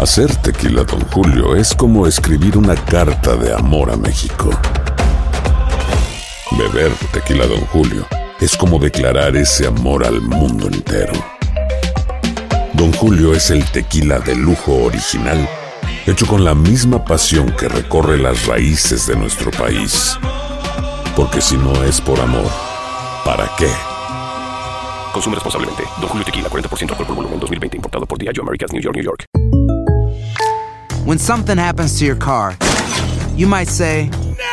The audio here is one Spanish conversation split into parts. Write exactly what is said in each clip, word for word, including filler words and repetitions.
Hacer tequila Don Julio es como escribir una carta de amor a México. Beber tequila Don Julio es como declarar ese amor al mundo entero. Don Julio es el tequila de lujo original, hecho con la misma pasión que recorre las raíces de nuestro país. Porque si no es por amor, ¿para qué? Consume responsablemente. Don Julio Tequila, cuarenta por ciento alcohol por volumen, dos mil veinte, importado por Diageo Americas, New York, New York. When something happens to your car, you might say,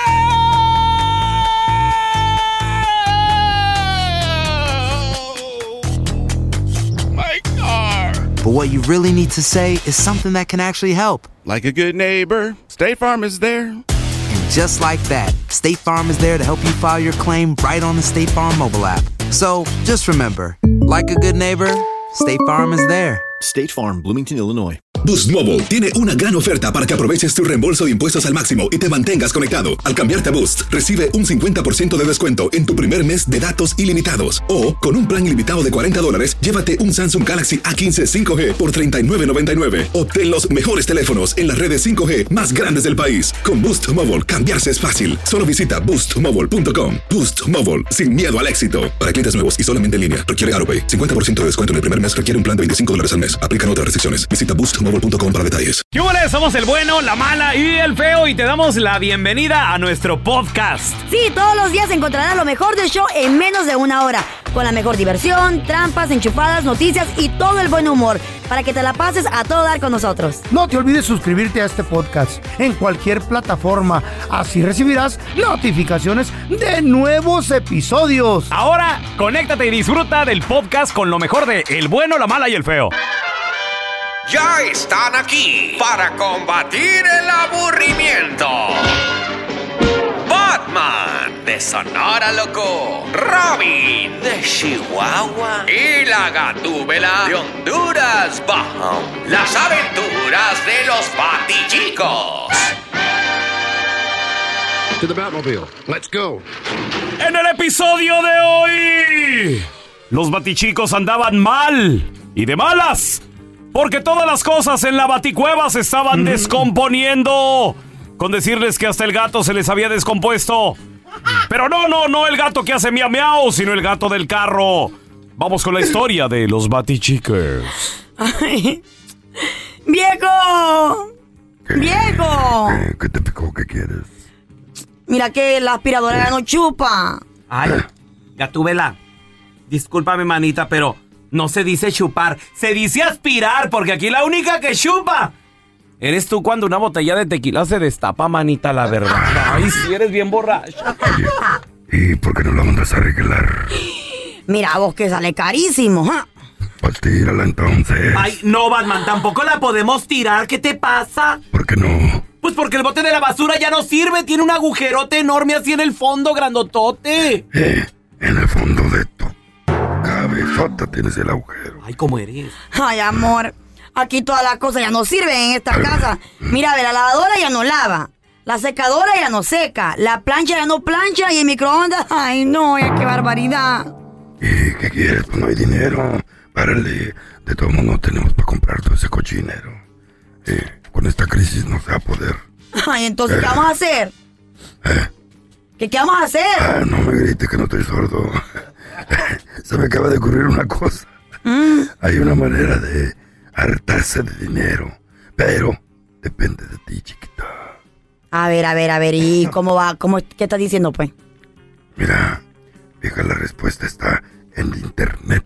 My car! but what you really need to say is something that can actually help. Like a good neighbor, State Farm is there. And just like that, State Farm is there to help you file your claim right on the State Farm mobile app. So just remember, like a good neighbor, State Farm is there. State Farm, Bloomington, Illinois. Boost Mobile tiene una gran oferta para que aproveches tu reembolso de impuestos al máximo y te mantengas conectado. Al cambiarte a Boost, recibe un cincuenta por ciento de descuento en tu primer mes de datos ilimitados. O, con un plan ilimitado de cuarenta dólares, llévate un Samsung Galaxy A quince cinco G por treinta y nueve noventa y nueve. Obtén los mejores teléfonos en las redes cinco G más grandes del país. Con Boost Mobile, cambiarse es fácil. Solo visita boost mobile punto com. Boost Mobile, sin miedo al éxito. Para clientes nuevos y solamente en línea, requiere AutoPay. cincuenta por ciento de descuento en el primer mes requiere un plan de veinticinco dólares al mes. Aplican otras restricciones. Visita boost mobile punto com para detalles. ¿Qué hubo? Somos el bueno, la mala y el feo y te damos la bienvenida a nuestro podcast. Sí, todos los días encontrarás lo mejor del show en menos de una hora. Con la mejor diversión, trampas, enchufadas, noticias y todo el buen humor. Para que te la pases a todo dar con nosotros. No te olvides suscribirte a este podcast en cualquier plataforma. Así recibirás notificaciones de nuevos episodios. Ahora, conéctate y disfruta del podcast con lo mejor de El bueno, la mala y el feo. Ya están aquí para combatir el aburrimiento. Batman de Sonora Loco, Robin de Chihuahua y la Gatúbela de Honduras Bajo. Las aventuras de los Batichicos. To the Batmobile. Let's go. En el episodio de hoy, los Batichicos andaban mal y de malas. Porque todas las cosas en la Baticueva se estaban descomponiendo. Con decirles que hasta el gato se les había descompuesto. Pero no, no, no el gato que hace miau miau, sino el gato del carro. Vamos con la historia de los Batichicos. Ay. ¡Viejo! ¿Qué? ¡Viejo! ¿Qué, ¿Qué te picó? ¿Qué quieres? Mira que la aspiradora ya no chupa. Ay, Gatúbela, discúlpame, manita, pero no se dice chupar, se dice aspirar, porque aquí la única que chupa eres tú cuando una botella de tequila se destapa, manita, la verdad. Ay, si eres bien borracha. ¿Y por qué no la mandas a arreglar? Mira vos que sale carísimo, ¿eh? Pues tírala entonces. Ay, no, Batman, tampoco la podemos tirar, ¿qué te pasa? ¿Por qué no? Pues porque el bote de la basura ya no sirve, tiene un agujerote enorme así en el fondo, grandotote. Eh, en el fondo de tu cabezota tienes el agujero. Ay, ¿cómo eres? Ay, amor, aquí todas las cosas ya no sirven en esta casa. Mira, a ver, la lavadora ya no lava, la secadora ya no seca, la plancha ya no plancha y el microondas, ay, no, ay, qué barbaridad. ¿Y qué quieres? Pues no hay dinero. Párale, de todo modo no tenemos para comprar todo ese cochinero. Eh, con esta crisis no se va a poder. Ay, entonces, eh. ¿qué vamos a hacer? ¿Eh? ¿Qué, ¿Qué vamos a hacer? Ah, no me grites que no estoy sordo. Se me acaba de ocurrir una cosa. Mm. Hay una manera de hartarse de dinero, pero depende de ti, chiquita. A ver, a ver, a ver, ¿y cómo va? ¿Cómo, ¿Qué estás diciendo, pues? Mira, fija, la respuesta está en internet.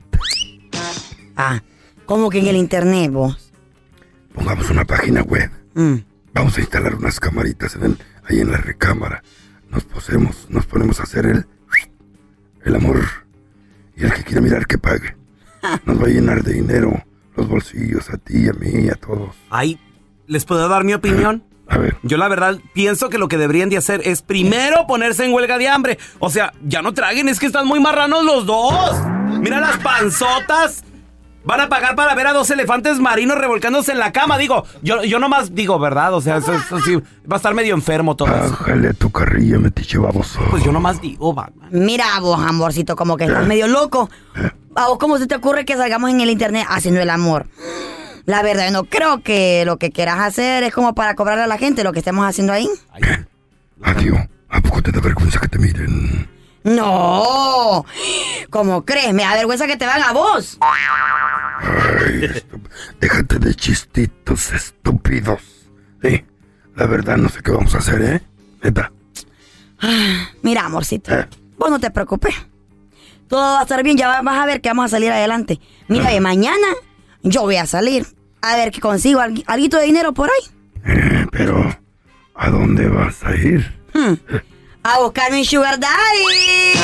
Ah, ¿cómo que en el internet, vos? Pongamos una página web. Mm. Vamos a instalar unas camaritas en el, ahí en la recámara. Nos posemos, nos ponemos a hacer el, el amor. Y el que quiera mirar que pague. Nos va a llenar de dinero los bolsillos a ti, a mí, a todos. Ay, ¿les puedo dar mi opinión? A ver. Yo la verdad pienso que lo que deberían de hacer es primero ponerse en huelga de hambre. O sea, ya no traguen, es que están muy marranos los dos. Mira las panzotas. Van a pagar para ver a dos elefantes marinos revolcándose en la cama. Digo, yo, yo nomás digo, ¿verdad? O sea, eso, eso sí, va a estar medio enfermo todo eso. Bájale a tu carrilla, metiche baboso. Pues yo nomás digo, Batman. Mira vos, amorcito, como que estás medio loco. ¿A vos cómo se te ocurre que salgamos en el internet haciendo el amor? La verdad, no creo que lo que quieras hacer es como para cobrarle a la gente lo que estemos haciendo ahí. Adiós. ¿A poco te da vergüenza que te miren? No. ¿Cómo crees? Me da vergüenza que te vean a vos. Ay, estup- déjate de chistitos estúpidos. Sí, la verdad no sé qué vamos a hacer, ¿eh? Neta. Mira, amorcito, ¿Eh? vos no te preocupes. Todo va a estar bien, ya vas a ver que vamos a salir adelante. Mira, de mañana yo voy a salir a ver que consigo algo de dinero por ahí. Eh, pero, ¿a dónde vas a ir? Hmm. A buscar mi sugar daddy.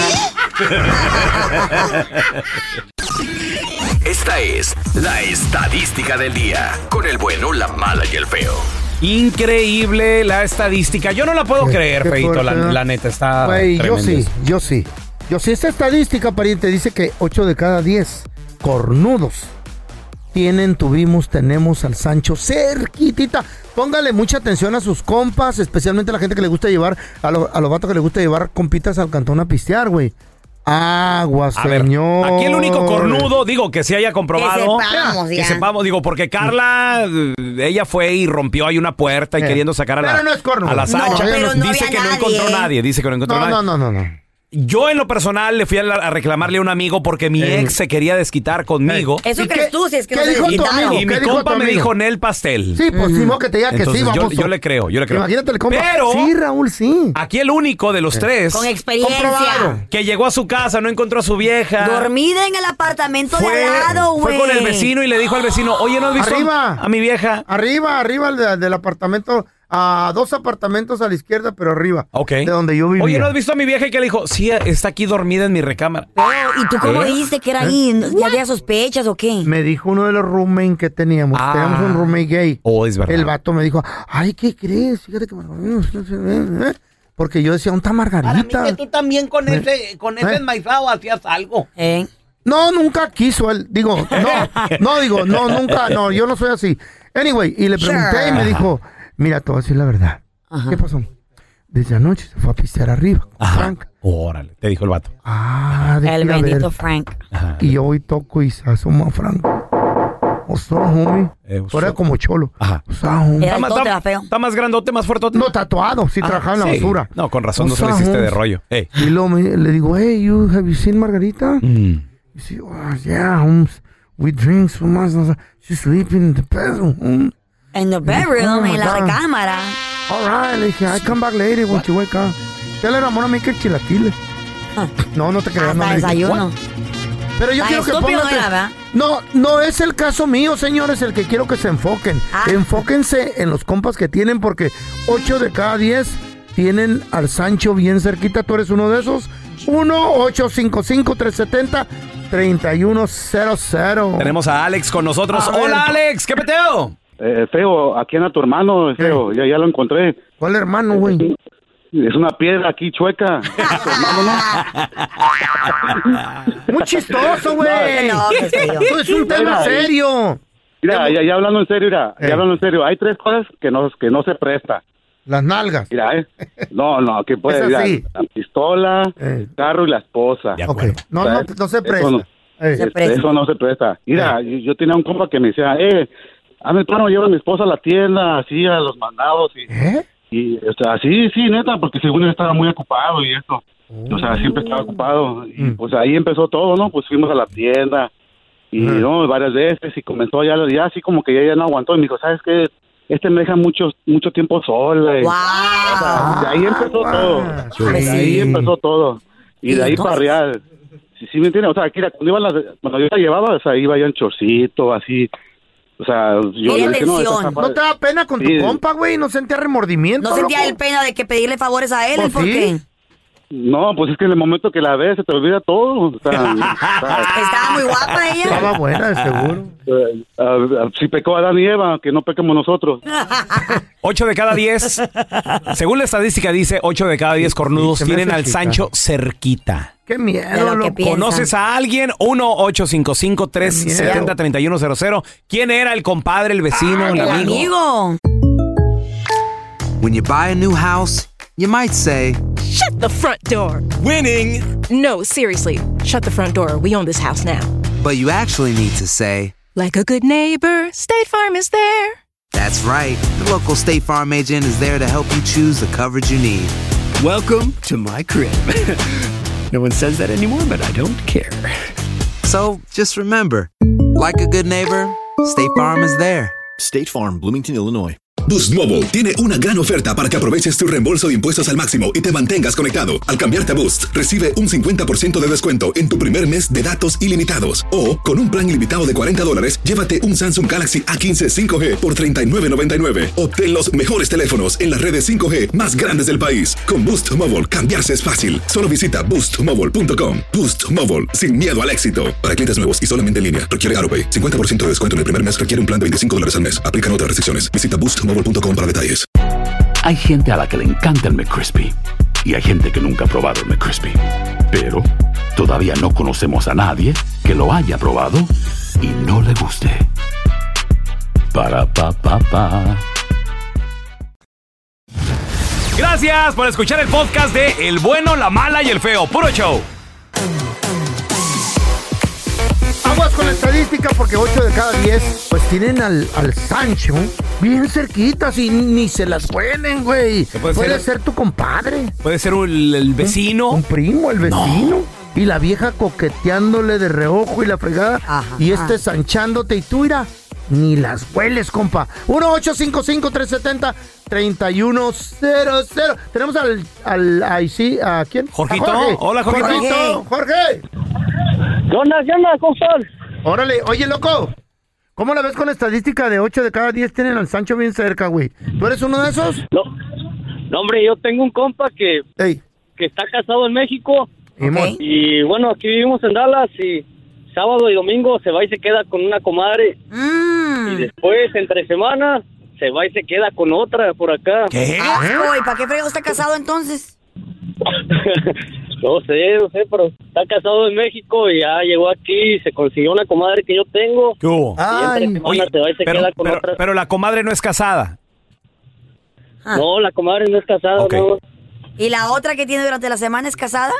Esta es la estadística del día. Con el bueno, la mala y el feo. Increíble la estadística. Yo no la puedo Qué- creer, qué Feito. La, fuerte, ¿no? la neta está. Güey, yo tremendo. sí, yo sí. Yo sí, esta estadística, pariente, dice que ocho de cada diez cornudos tienen, tuvimos, tenemos al Sancho cerquitita. Póngale mucha atención a sus compas, especialmente a la gente que le gusta llevar, a, lo- a los vatos que le gusta llevar compitas al cantón a pistear, güey. Agua, A ver, señor. aquí el único cornudo, digo, que se haya comprobado. Que sepamos, que ya. sepamos, digo, porque Carla, eh, ella fue y rompió ahí una puerta y Eh. queriendo sacar a la, Pero no es cornudo. a la No, Sancha. pero no dice había que no nadie. encontró nadie, dice que no encontró No, nadie. no, no, no, no. Yo en lo personal le fui a, la- a reclamarle a un amigo porque mi Eh. ex se quería desquitar conmigo. Eso ¿Y crees qué- tú, si es que qué no se dijo tu desquitaron. amigo? Y mi ¿Qué dijo compa tu me amigo? dijo Nel Pastel. Sí, pues sí, que te diga que Entonces, sí, yo, vamos. yo le creo, yo le creo. Imagínate el compa. Pero Sí, Raúl, sí. aquí el único de los tres Con experiencia. Comprobado. que llegó a su casa, no encontró a su vieja. Dormida en el apartamento Fue, de al lado, güey. fue con el vecino y le dijo al vecino, oye, ¿no has visto Arriba. a mi vieja? Arriba, arriba del, del apartamento, a dos apartamentos a la izquierda, pero arriba. Ok. De donde yo vivía. Oye, ¿no has visto a mi vieja? Y que le dijo, sí, está aquí dormida en mi recámara. Pero, ¿y tú cómo ¿Eh? dijiste que era ahí? ¿Ya había sospechas o qué? Me dijo uno de los roommates que teníamos. Ah. Teníamos un roommate gay. Oh, es verdad. El vato me dijo, ay, ¿qué crees? Fíjate que me... Porque yo decía, ¿dónde está Margarita? tú también con ese, con ese ¿Eh? enmaizado hacías algo. ¿Eh? No, nunca quiso él. Digo, no, no, digo, no, nunca, no, yo no soy así. Anyway, y le pregunté Sure. y me dijo, mira, te voy a decir la verdad. Ajá. ¿Qué pasó? Desde anoche se fue a pistear arriba con Ajá. Frank. Órale, te dijo el vato. Ah, de El ir a ver. bendito Frank. Ajá. Y yo hoy toco y se asoma a Frank. O sea, homie. Eh, o Fuera sea- como cholo. Aja. O sea, homie. Era Está más, tote, está- era feo. está más grandote, más fuerte. No tatuado, sí trabajaba en la basura. No, con razón O no se le sea, hiciste de homie. rollo. Ey. Y luego me- le digo, hey, you, have you seen Margarita? Mm. Y dice, oh, yeah, homes, we drink so much. She's sleeping in the bedroom. home." En the bedroom, Oh, my en la God. recámara. All right, le dije, I come back later when she wake up. Ya le enamora a mí que el chilaquiles. No, no te creas, no Hasta le dije. desayuno. Pero yo Tan quiero que estúpido pongan... no era, ¿verdad? No, no es el caso mío, señores, el que quiero que se enfoquen. Ah. Enfóquense en los compas que tienen, porque ocho de cada diez tienen al Sancho bien cerquita. ¿Tú eres uno de esos? uno ocho cinco cinco, tres siete cero, tres uno cero cero. Tenemos a Alex con nosotros. A ver. Hola, Alex, ¿qué peteo? Eh, feo, aquí anda tu hermano, feo, ya, ya lo encontré. ¿Cuál hermano, güey? Es una piedra aquí chueca. Tu hermano, ¿no? Muy chistoso, güey. No, qué feo. Esto es un tema Mira, serio. Mira, ya, ya hablando en serio, mira, Eh. ya hablando en serio, hay tres cosas que no, que no se presta. Las nalgas. Mira, eh. No, no, que puede Es mira, así. la pistola, Eh. el carro y la esposa. De Ok. acuerdo. No, no, no se presta. Eso no, Eh, Se este, presta. eso no se presta. Mira, yo, yo tenía un compa que me decía, eh, hazme el paro, lleva a mi esposa a la tienda, así, a los mandados y... ¿Eh? Y, o sea, sí, sí, neta, porque según él estaba muy ocupado y eso. O sea, siempre estaba ocupado. Y Mm. pues ahí empezó todo, ¿no? Pues fuimos a la tienda y, Ajá. ¿no? Varias veces y comenzó ya, ya así como que ya, ya no aguantó. Y me dijo, ¿sabes qué? Este me deja mucho, mucho tiempo sola. Y- ¡Wow! De ahí empezó Ah, todo. sí. De ahí empezó todo. Y de ahí Entonces- para real. Sí, sí, me entiendes. O sea, aquí, cuando, iba la- cuando yo la llevaba, o sea, iba ya en chorcito, así. O sea, yo Quería le dije, no, atención. esta- ¿No te da pena con tu Sí. compa, güey? ¿No sentía remordimiento? ¿No sentía loco? el pena de que pedirle favores a él? Pues ¿Por sí. qué? No, pues es que en el momento que la ves se te olvida todo. O sea, o sea, Estaba muy guapa ella. Estaba buena, de seguro. eh, ah, ah, si pecó Adán y Eva, que no pequemos nosotros. Ocho de cada diez, según la estadística dice, ocho de cada diez cornudos Sí, se me tienen hace al chica. Sancho cerquita. Qué De miedo, lo que loco. piensan. ¿Conoces a alguien? uno ocho cinco cinco, tres siete cero, tres uno cero cero. ¿Quién era el compadre, el vecino, el El amigo? amigo. When you buy a new house, you might say, Shut the front door. Winning. No, seriously. Shut the front door. We own this house now. but you actually need to say, Like a good neighbor, State Farm is there. That's right. The local State Farm agent is there to help you choose the coverage you need. Welcome to my crib. No one says that anymore, but I don't care. So just remember, like a good neighbor, State Farm is there. State Farm, Bloomington, Illinois. Boost Mobile tiene una gran oferta para que aproveches tu reembolso de impuestos al máximo y te mantengas conectado. Al cambiarte a Boost, recibe un cincuenta por ciento de descuento en tu primer mes de datos ilimitados. O, con un plan ilimitado de cuarenta dólares, llévate un Samsung Galaxy A quince cinco G por treinta y nueve noventa y nueve. Obtén los mejores teléfonos en las redes cinco G más grandes del país. Con Boost Mobile, cambiarse es fácil. Solo visita boost mobile punto com. Boost Mobile, sin miedo al éxito. Para clientes nuevos y solamente en línea, requiere AutoPay. cincuenta por ciento de descuento en el primer mes requiere un plan de veinticinco dólares al mes. Aplican otras restricciones. Visita boost mobile punto com para detalles. Hay gente a la que le encanta el McCrispy y hay gente que nunca ha probado el McCrispy. Pero todavía no conocemos a nadie que lo haya probado y no le guste. Para pa pa pa. Gracias por escuchar el podcast de El Bueno, la Mala y el Feo. Puro show. Aguas con la estadística porque ocho de cada diez pues tienen al, al Sancho bien cerquitas y ni se las pueden, güey. Puede, puede ser, ser tu compadre. Puede ser un, el vecino. Un, un primo, el vecino. No. Y la vieja coqueteándole de reojo y la fregada. Ajá, y este ajá. sanchándote y tú, mira, ni las hueles, compa. uno ocho cinco cinco, tres siete cero, tres uno cero cero. Tenemos al, al, ahí sí, ¿a quién? Jorgito. A Jorge. Hola, Jorgito. Jorgito. Jorge. ¿Qué onda, qué onda? ¿Cómo están? Órale, oye, loco, ¿cómo la ves con la estadística de ocho de cada diez tienen al Sancho bien cerca, güey? ¿Tú eres uno de esos? No, no hombre, yo tengo un compa que, Ey. que está casado en México. Okay. Y bueno, aquí vivimos en Dallas y sábado y domingo se va y se queda con una comadre. Mm. Y después, entre semanas, se va y se queda con otra por acá. ¿Qué? Asco, ¿y para qué fregado está casado entonces? No sé, no sé, pero está casado en México y ya llegó aquí y se consiguió una comadre que yo tengo. ¿Qué hubo? Y entre semanas se va y se pero, queda con pero, otra. pero la comadre no es casada. Ah. No, la comadre no es casada, Ok. no. ¿Y la otra que tiene durante la semana es casada?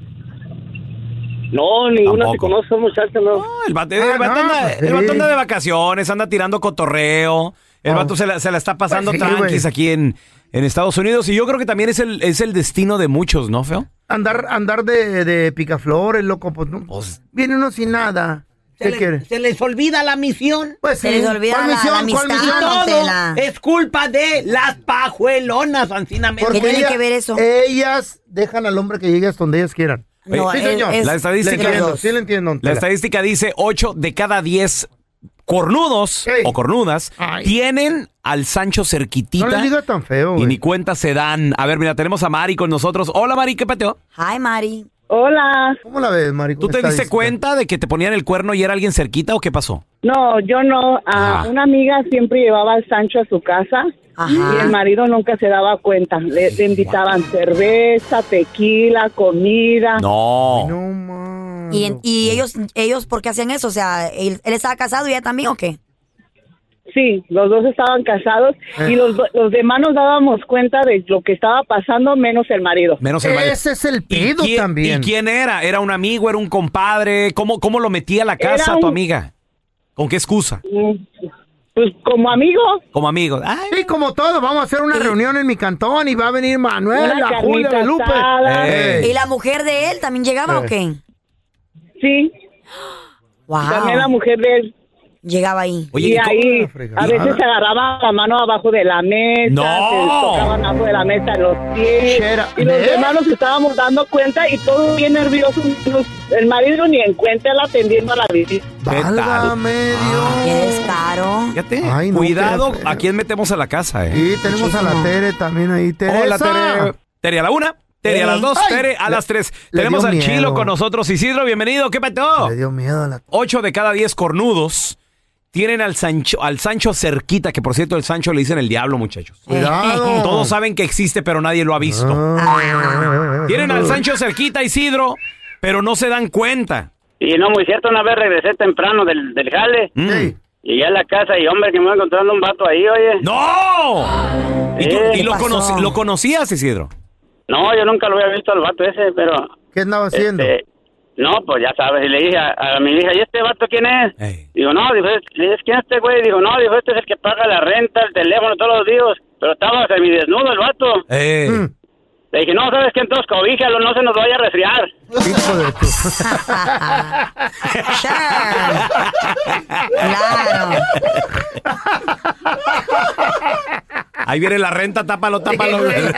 No, ninguna Tampoco. se conoce, muchacho, no. No, el vato, Ah, el vato no, anda, pues el vato sí. anda de vacaciones, anda tirando cotorreo. El Oh. vato se la, se la está pasando Pues sí, tranquis güey. aquí en, en Estados Unidos. Y yo creo que también es el, es el destino de muchos, ¿no, Feo? Andar, andar de, de picaflores, loco, pues no. Pues- Viene uno sin nada. Se, ¿Qué le- quiere? se les olvida la misión. Pues Se sí. les olvida ¿Cuál la- misión? la ¿Cuál amistad. misión? No, Todo Tela. es culpa de las pajuelonas, ancinamente. ¿Qué tiene que ver eso? Ellas dejan al hombre que llegue hasta donde ellas quieran. No, sí, es- señor. es La Le estadística, de los entiendo, dos. sí le entiendo. la Tela. estadística dice ocho de cada diez cornudos Ey. o cornudas Ay. tienen al Sancho cerquitita. No le digas tan feo, Y güey. ni cuenta se dan. A ver, mira, tenemos a Mari con nosotros. Hola, Mari, ¿qué peteo? Hi, Mari. Hola. ¿Cómo la ves, Mari? ¿Tú te diste cuenta de que te ponían el cuerno y era alguien cerquita o qué pasó? No, yo no. Ah, Ajá. una amiga siempre llevaba al Sancho a su casa Ajá. y el marido nunca se daba cuenta. Le, le invitaban cerveza, tequila, comida. No. No, man. ¿Y, y ellos, ellos por qué hacían eso? O sea, ¿él, él estaba casado y ella también o qué? Sí, los dos estaban casados Eh. y los, do- los demás nos dábamos cuenta de lo que estaba pasando, menos el marido. Menos el marido. Ese es el ¿Y pedo quién, también. ¿Y quién era? ¿Era un amigo? ¿Era un compadre? ¿Cómo, cómo lo metía a la casa Era tu un- amiga? ¿Con qué excusa? Mm, Pues como amigo, Como amigo. Ay, Sí, como todo, vamos a hacer una Sí. reunión en mi cantón y va a venir Manuel, Una la carnita Julia, la Lupe. asada. Ey. ¿Y la mujer de él también llegaba o Eh. qué? sí, Wow. también la mujer de él. Llegaba ahí. Oye, y ¿y cómo- ahí la fregada? a veces se agarraba la mano abajo de la mesa, ¡No! se tocaban abajo de la mesa los pies. Shut up. Y los ¿Eh? demás nos estábamos dando cuenta y todos bien nerviosos. Nos- El marido ni en cuenta él atendiendo a la visita. ¿Qué tal? Válgame Dios. Qué descaro. Fíjate, Ay, no, cuidado qué feo. a quién metemos a la casa, eh. Y tenemos a la Muchísimo. Tere también ahí. Teresa. Hola, Tere. Tere a la una, Tere a las dos, Ay, Tere a le- las tres. le Tenemos dio al miedo. Chilo con nosotros. Isidro, bienvenido. ¿Qué peteo? Le dio miedo a la... Ocho de cada diez cornudos tienen al Sancho, al Sancho cerquita, que por cierto el Sancho le dicen el diablo, muchachos. Cuidado. Todos saben que existe, pero nadie lo ha visto. Ah. Tienen al Sancho cerquita, Isidro, pero no se dan cuenta. Y no, muy cierto, una vez regresé temprano del, del jale. Mm. Sí. Llegué a la casa y hombre, que me voy encontrando un vato ahí, oye. ¡No! ¿Y, tú- Eh, y lo, ¿qué pasó? conoci- lo conocías, Isidro? No, yo nunca lo había visto al vato ese, pero... ¿Qué andaba haciendo? este, No, pues ya sabes, y le dije a, a mi hija, ¿y este vato quién es? Hey. Digo, no, dijo, le dije, ¿quién es este güey? Digo, no, dijo, este es el que paga la renta, el teléfono todos los días, pero estaba semidesnudo el vato. Hey. Mm. Le dije, no, ¿sabes qué? Entonces cobíjalo, no se nos vaya a resfriar. Hijo de tu... Claro. Ahí viene la renta, tápalo, tápalo.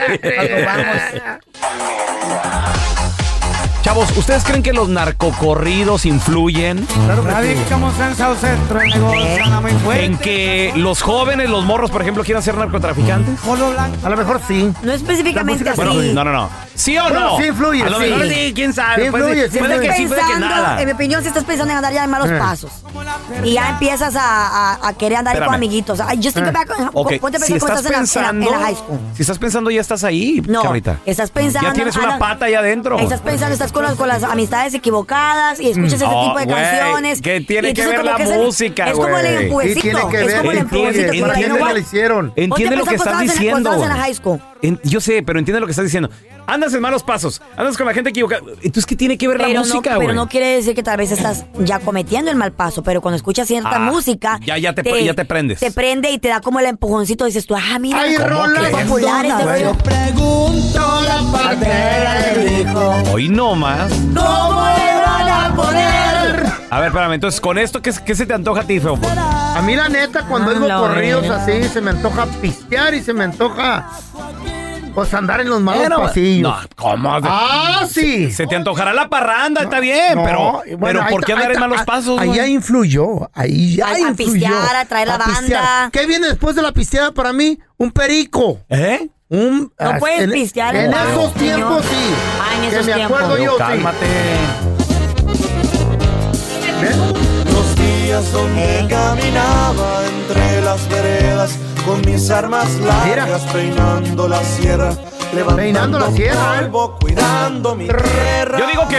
Chavos, ¿ustedes creen que los narcocorridos influyen? Claro que sí. Radicamos en South Centro, el negocio anda muy fuerte. ¿En que los jóvenes, los morros, por ejemplo, quieran ser narcotraficantes? A lo mejor sí. No específicamente así. Bueno, no, no, no. ¿Sí o Bueno, no? sí influye, A lo sí. mejor sí, quién sabe. Sí Puede- influye, sí puede influye. que sí, puede que nada. En mi opinión, si estás pensando en andar ya en malos Eh. pasos y ya empiezas a, a, a querer andar ahí con Espérame. amiguitos. Ay, yo estoy Eh. Ok, ponte a si pensar cómo estás estás en la- en, pensando, la, en la high school. si estás pensando ya estás ahí, No, Carlita. estás pensando. Ya tienes una ah, pata ahí adentro. Estás pensando, estás con las, con las amistades equivocadas y escuchas ese Oh, tipo de güey, canciones. ¿qué tiene Y que entonces ver como la que es el- música, Es como el güey? empuecito. Sí, tiene que es ver, como el entiende, empuecito. que ¿Para digo, quién you know le what? hicieron? Entiende lo que Ponte a pensar estás cuando estabas en- diciendo. cuando estabas en la güey. high school. En- yo sé, pero entiende lo que estás diciendo. Andas en malos pasos, andas con la gente equivocada. Entonces, ¿qué tiene que ver la Pero música, no, güey? pero no quiere decir que tal vez estás ya cometiendo el mal paso, pero cuando escuchas cierta Ah, música, ya- ya te- ya te prendes. Te prende y te da como el empujoncito. Dices tú, ah, mira, Ay, qué rola, popular este güey. rollo. Pregunto la partera del hijo. Hoy no más. ¿Cómo le van a poner? A ver, espérame, entonces, con esto, ¿qué, qué se te antoja a ti, feo? A mí la neta, cuando Ah, oigo la corridos verga. así, se me antoja pistear y se me antoja, pues, andar en los malos Bueno, pasillos. no, ¿cómo? Ah, sí. Se te antojará la parranda, está bien, No, pero, bueno, pero ahí ¿por está, qué andar ahí en está, malos ah, pasos, Ahí güey? ya influyó, ahí ya A- a influyó. pistear, a traer la banda. ¿Qué viene después de la pisteada para mí? Un perico. ¿Eh? Un, No ah, puedes en, pistear En en esos el tiempos, señor. sí. Ah, en que esos me tiempos. acuerdo Pero yo, cálmate. Los días donde Eh. caminaba entre las veredas con mis armas largas peinando la sierra, levantando Peinando la sierra, ¿eh? polvo, cuidando mi tierra. Yo digo que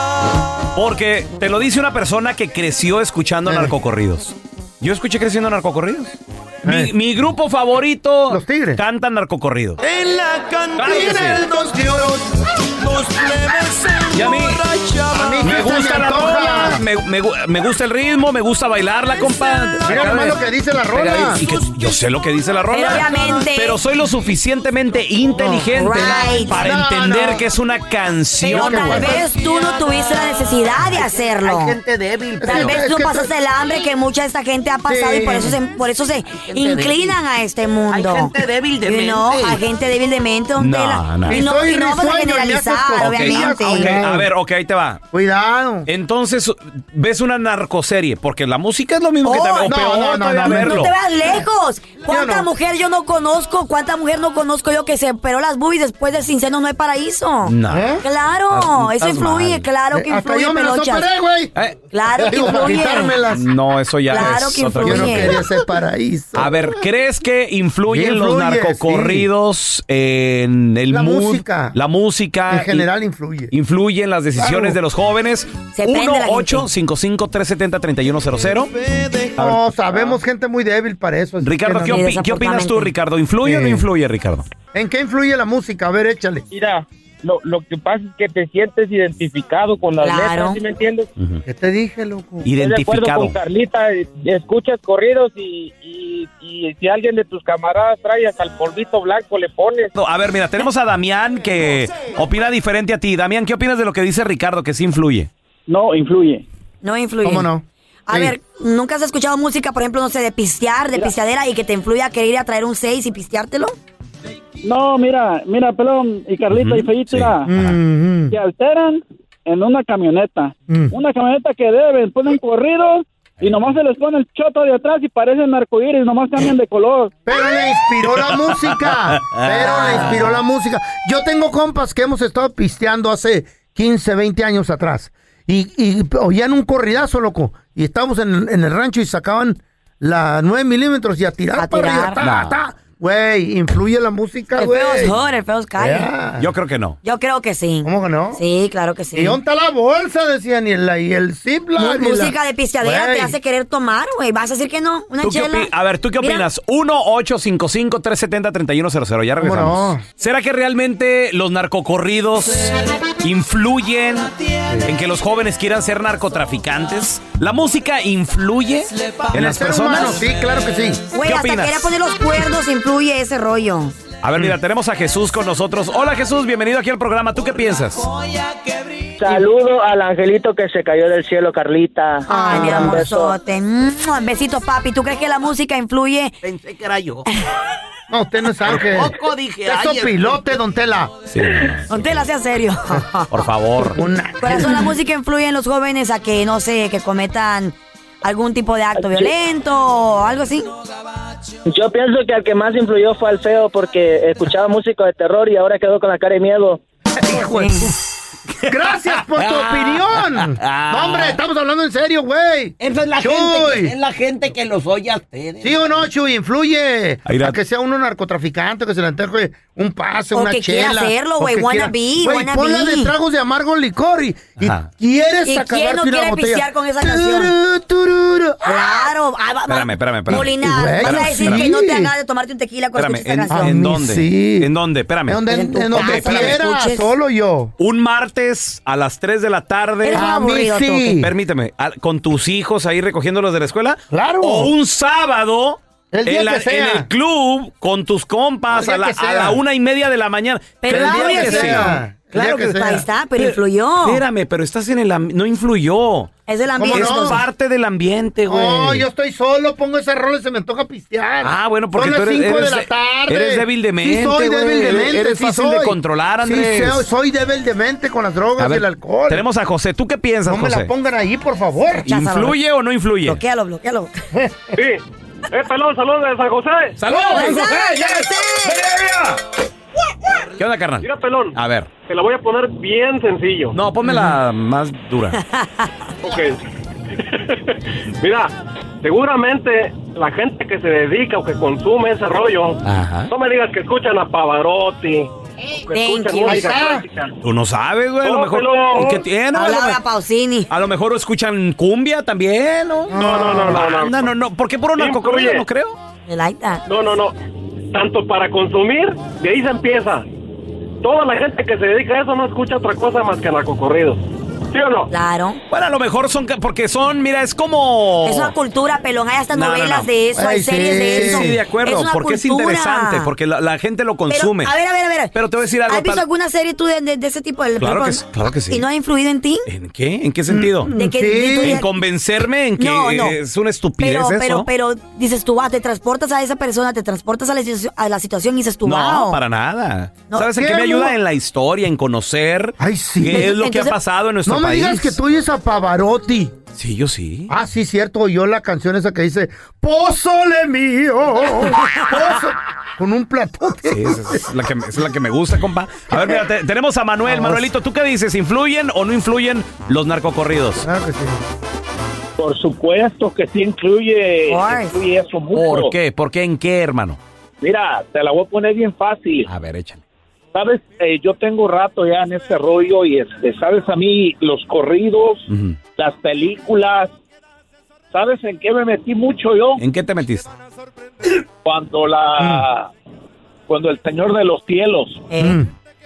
no, porque te lo dice una persona que creció escuchando Eh. narcocorridos. Yo escuché creciendo narcocorridos. Mi, Eh. mi grupo favorito Los Tigres. cantan narcocorridos. En la Claro que cantina sí. el dos de oro, los plebes se Y a mí, emborrachaban. a mí Me ¿qué se gusta me la antoja? rola, me, me gu- me gusta el ritmo, me gusta bailarla, compa. Mira nomás lo que dice la rola. Y que yo sé lo que dice la rola. Pero obviamente- Pero soy lo suficientemente inteligente Right. para No, entender no. que es una Pero canción. tal güey. vez tú no tuviste la necesidad de hacerlo. Hay gente débil. Tal Es vez que- tú es que- pasaste el hambre que mucha de esta gente ha pasado Sí. y por eso se, por eso se inclinan a este mundo. Hay gente débil de You mente. know, hay gente débil de mente. don No, Tela. no. Y no, Y soy y no vamos a risueño y me generalizar, haces Ok, obviamente. ok, a ver, ok, ahí te va. Cuidado. Entonces, ves una narcoserie, porque la música es lo mismo que Oh, te o no, peor no, no, todavía no, no, verlo. No te veas lejos. ¿Cuánta no. mujer yo no conozco? ¿Cuánta mujer no conozco yo que se operó las boobies después del sin seno no hay paraíso? No. ¿Eh? Claro, Estás- eso estás influye, mal. claro que Eh, Hasta influye, yo me las pelochas. operé, güey. Eh, Claro que Digo, para influye. quitármelas. No, eso ya Claro es que otra Yo cosa. no influye. quería ese paraíso. A ver, ¿crees que influyen Sí, los influye, narcocorridos en el La mood? música. La música. En general in- influye. Influye en las decisiones Claro. de los jóvenes. Se prende la uno gente. ocho cinco cinco tres siete cero tres uno cero cero. No, sabemos gente muy débil para eso. así Ricardo, que ¿qué, no- opi- qué opinas tú, Ricardo? ¿Influye o no Sí. influye, Ricardo? ¿En qué influye la música? A ver, échale. Mira, lo, lo que pasa es que te sientes identificado con las Claro. letras, ¿sí me entiendes? ¿Qué te dije, loco? Estoy de acuerdo Identificado. con Carlita, eh, escuchas corridos y, y, y si alguien de tus camaradas trae hasta el polvito blanco le pones. No, a ver, mira, tenemos a Damián que opina diferente a ti. Damián, ¿qué opinas de lo que dice Ricardo, que sí influye? No, influye. No influye. ¿Cómo no? A Sí. ver, ¿nunca has escuchado música, por ejemplo, no sé, de pistear, de pisteadera y que te influya a querer ir a traer un seis y pisteártelo? No, mira, mira, Pelón y Carlita y Feito, mira, Mm, se alteran en una camioneta. mm. Una camioneta que deben, ponen corrido y nomás se les pone el choto de atrás y parecen arcoíris, nomás cambian de color. Pero le inspiró la música. Pero le inspiró la música. Yo tengo compas que hemos estado pisteando hace quince, veinte años atrás. Y, y oían un corridazo, loco. Y estábamos en, en el rancho y sacaban la nueve milímetros y a tirar A para tirar. arriba. Ta, No. ta. Güey, influye la música, El güey. feo es joder, el feo es calle. Yeah. Yo creo que no. Yo creo que sí. ¿Cómo que no? Sí, claro que sí. ¿Y dónde está la bolsa? Decían, y el, y el ziploc. Mu- y la- música de pisteadera Güey. te hace querer tomar, güey. ¿Vas a decir que no? ¿Una ¿Tú qué chela? opi- a ver, ¿tú qué Mira, opinas? uno ocho cinco cinco tres siete cero tres uno cero cero. Ya ¿Cómo regresamos. no? ¿Será que realmente los narcocorridos influyen en que los jóvenes quieran ser narcotraficantes? ¿La música influye en las personas? Humano, sí, claro que sí. Güey, hasta quería poner los cuernos influye ese rollo. A ver, mira, tenemos a Jesús con nosotros. Hola, Jesús, bienvenido aquí al programa. ¿Tú qué piensas? Saludo al angelito que se cayó del cielo, Carlita. Ay, mi Un beso. amorzote. Mm, Besitos, papi. ¿Tú crees que la música influye? Pensé que era yo. No, usted no es ángel. Poco dije, Eso ay, pilote, don Tela. Sí. Don Tela, sea serio. Por favor. Por eso la música influye en los jóvenes a que, no sé, que cometan algún tipo de acto violento o algo así. Yo pienso que al que más influyó fue al feo porque escuchaba música de terror y ahora quedó con la cara de miedo. Hijo de... Gracias por tu opinión. No, hombre, estamos hablando en serio, güey. Esa es la Chuy. gente, que, es la gente que los oye a ustedes. ¿Sí o no, Chuy? Influye. Aira. A que sea uno narcotraficante, que se le antoje un pase, O una que quiera chela. hacerlo, o güey, que wanna quiera- be, Güey, wanna ponla be. de tragos de amargo licor y, y Ajá. quieres ¿Y acabarte quién no una quiere botella. pistear con esa canción? Tururu, tururu. Claro. Ah, va- va- Espérame, espérame, espérame. Molina, Güey, vas a decir espérame. que no te agrada de tomarte un tequila cuando Espérame, escuchas ¿en, esta A canción. ¿en mí dónde? sí. ¿En dónde? Espérame. En donde, En tu en donde casa, quiera, escuches. solo yo. Un martes a las tres de la tarde. Eres un A mí aburrido, sí. tú. Permíteme, a- con tus hijos ahí recogiéndolos de la escuela. Claro. O un sábado. El día en, la- que sea. en el club con tus compas El día a la, que sea. a la una y media de la mañana. Pero el el día día que que sea. sea. Claro El día que que sea. Ahí está, pero influyó. Espérame, pero estás en el am- no influyó. Es el ambiente. Es no? parte del ambiente, güey. Oh, yo estoy solo, pongo ese rol y se me antoja pistear. Ah, bueno, porque Son tú las eres, cinco eres de la de- tarde. eres débil de mente, Sí, soy güey. débil de mente. Eres sí fácil de soy. controlar, Andrés. Sí, soy, soy débil de mente con las drogas A y ver, el alcohol. tenemos a José. ¿Tú qué piensas, No me José? la pongan ahí, por favor. ¿Influye o no influye? Bloquéalo, bloquéalo. Sí. Eh, pelón, saludos de San José. ¡Saludos, ¡Saludos, José! José! ¡Yes! ¿Qué onda, carnal? Mira, pelón, A ver. te la voy a poner bien sencillo. No, ponme la más dura. Ok. Mira, seguramente la gente que se dedica o que consume ese rollo, Ajá. no me digas que escuchan a Pavarotti, o que Thank escuchan you. música Ahí está. clásica. Tú no sabes, güey. A lo No, mejor. pero- ¿Qué tiene? A A lo, Laura me- Pausini. a lo mejor escuchan cumbia también, ¿no? No, no, no, no, no. Anda, no, no. ¿Por qué por una Influye. cocorrida? No creo. Me like that. No, no, no. Tanto para consumir, de ahí se empieza. Toda la gente que se dedica a eso no escucha otra cosa más que narcocorridos. ¿Sí o no? Claro. Bueno, a lo mejor son. ca- Porque son, mira, es como. Es una cultura, pelón. Hay hasta No, no, novelas no. de eso, hay Ay, series sí. de eso. Sí, de acuerdo. una Porque es cultura. interesante. Porque la, la gente lo Pero, consume. a ver, a ver, a ver. Pero te voy a decir algo. ¿Has visto tal- alguna serie tú de, de- de ese tipo? Del- Claro por que ejemplo, sí, claro que sí. ¿Y no ha influido en ti? ¿En qué? ¿En qué sentido? De que, Sí. de tu- En convencerme en que No, no. es una estupidez pero, eso. pero, pero dices tú, ah, te transportas a esa persona, te transportas a la, situ- a la situación y dices tú, No, wow. para nada. No. ¿Sabes en ¿Qué, qué me ayuda? amor? En la historia, en conocer Ay, sí. qué es lo que Entonces, ha pasado en nuestro No me país. digas que tú oyes a Pavarotti. Sí, yo sí. Ah, sí, cierto. Oyó la canción esa que dice Pozole mío. Pozo- Con un plato. Sí, esa es la que, esa es la que me gusta, compa. A ver, mira, te- tenemos a Manuel. Manuelito, ¿tú qué dices? ¿Influyen o no influyen los narcocorridos? Claro que sí. Por supuesto que sí incluye, Ay. incluye eso mucho. ¿Por qué? ¿Por qué? ¿En qué, hermano? Mira, te la voy a poner bien fácil. A ver, échale. Sabes, eh, yo tengo rato ya en este rollo y este, sabes a mí los corridos, Ujú. las películas. ¿Sabes en qué me metí mucho yo? ¿En qué te metiste? Cuando la, cuando el Señor de los Cielos, Eh,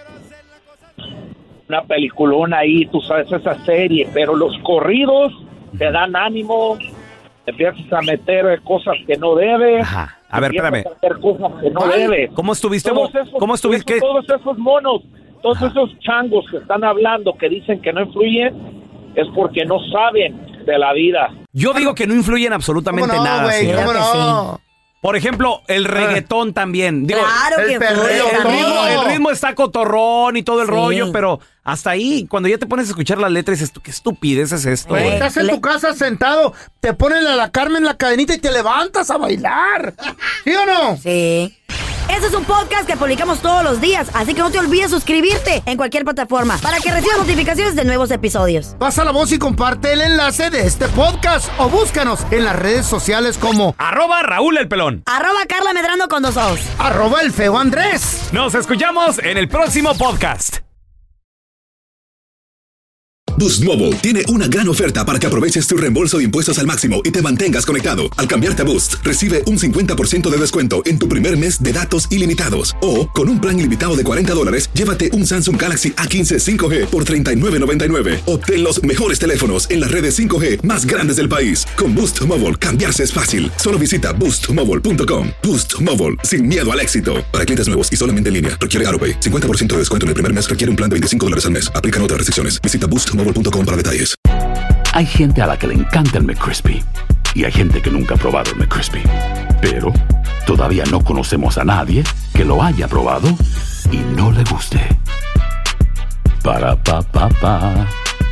una peliculona ahí, tú sabes esa serie, pero los corridos te dan ánimo, te empiezas a meter eh, cosas que no debes. Ajá. A ver, empiezas espérame. a hacer cosas que no Ay, debes. ¿Cómo estuviste? Todos mo- esos, ¿Cómo estuviste? esos- ¿Qué? todos esos monos, todos esos changos que están hablando, que dicen que no influyen, es porque no saben de la vida. Yo digo que no influyen absolutamente ¿Cómo no, nada. güey? señor. ¿Cómo Claro que no? Por ejemplo, el reggaetón también. Digo, claro el que perreo, influye el también. ritmo, el ritmo está cotorrón y todo el Sí. rollo, pero hasta ahí, cuando ya te pones a escuchar las letras, dices, ¿tú qué estupidez es esto? Güey. güey? Estás en Le- tu casa sentado, te ponen a la Carmen la cadenita y te levantas a bailar. ¿Sí o no? Sí. Este es un podcast que publicamos todos los días, así que no te olvides suscribirte en cualquier plataforma para que recibas notificaciones de nuevos episodios. Pasa la voz y comparte el enlace de este podcast o búscanos en las redes sociales como Arroba Raúl el Pelón. Arroba Carla Medrano con dos ojos. arroba el feo Andrés. Nos escuchamos en el próximo podcast. Boost Mobile tiene una gran oferta para que aproveches tu reembolso de impuestos al máximo y te mantengas conectado. Al cambiarte a Boost, recibe un cincuenta por ciento de descuento en tu primer mes de datos ilimitados. O, con un plan ilimitado de cuarenta dólares, llévate un Samsung Galaxy A quince cinco G por treinta y nueve noventa y nueve. Obtén los mejores teléfonos en las redes cinco G más grandes del país. Con Boost Mobile, cambiarse es fácil. Solo visita boost mobile punto com. Boost Mobile, sin miedo al éxito. Para clientes nuevos y solamente en línea, requiere AutoPay. cincuenta por ciento de descuento en el primer mes requiere un plan de veinticinco dólares al mes. Aplican otras restricciones. Visita boost mobile punto com para detalles. Hay gente a la que le encanta el McCrispy y hay gente que nunca ha probado el McCrispy. Pero todavía no conocemos a nadie que lo haya probado y no le guste. Para pa pa pa.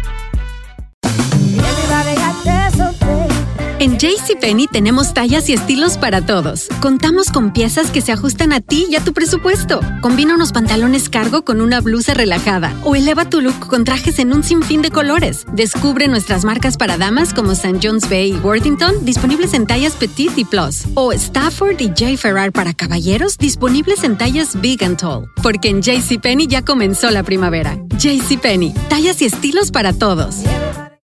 En JCPenney tenemos tallas y estilos para todos. Contamos con piezas que se ajustan a ti y a tu presupuesto. Combina unos pantalones cargo con una blusa relajada o eleva tu look con trajes en un sinfín de colores. Descubre nuestras marcas para damas como Saint John's Bay y Worthington, disponibles en tallas Petite y Plus. O Stafford y J. Ferrar para caballeros, disponibles en tallas Big and Tall. Porque en JCPenney ya comenzó la primavera. JCPenney, tallas y estilos para todos.